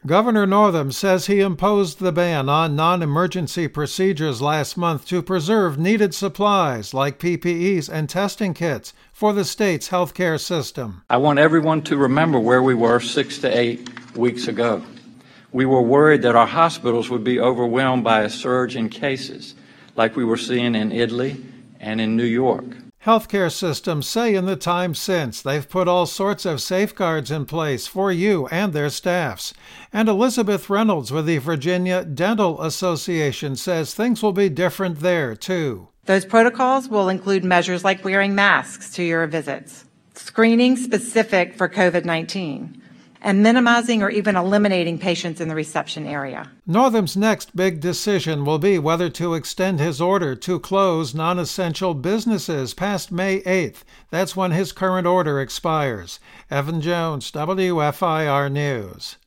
Governor Northam says he imposed the ban on non-emergency procedures last month to preserve needed supplies like PPEs and testing kits for the state's healthcare system. I want everyone to remember where we were 6 to 8 weeks ago. We were worried that our hospitals would be overwhelmed by a surge in cases, like we were seeing in Italy and in New York. Healthcare systems say in the time since they've put all sorts of safeguards in place for you and their staffs. And Elizabeth Reynolds with the Virginia Dental Association says things will be different there, too. Those protocols will include measures like wearing masks to your visits, screening specific for COVID-19, and minimizing or even eliminating patients in the reception area. Northam's next big decision will be whether to extend his order to close non-essential businesses past May 8th. That's when his current order expires. Evan Jones, WFIR News.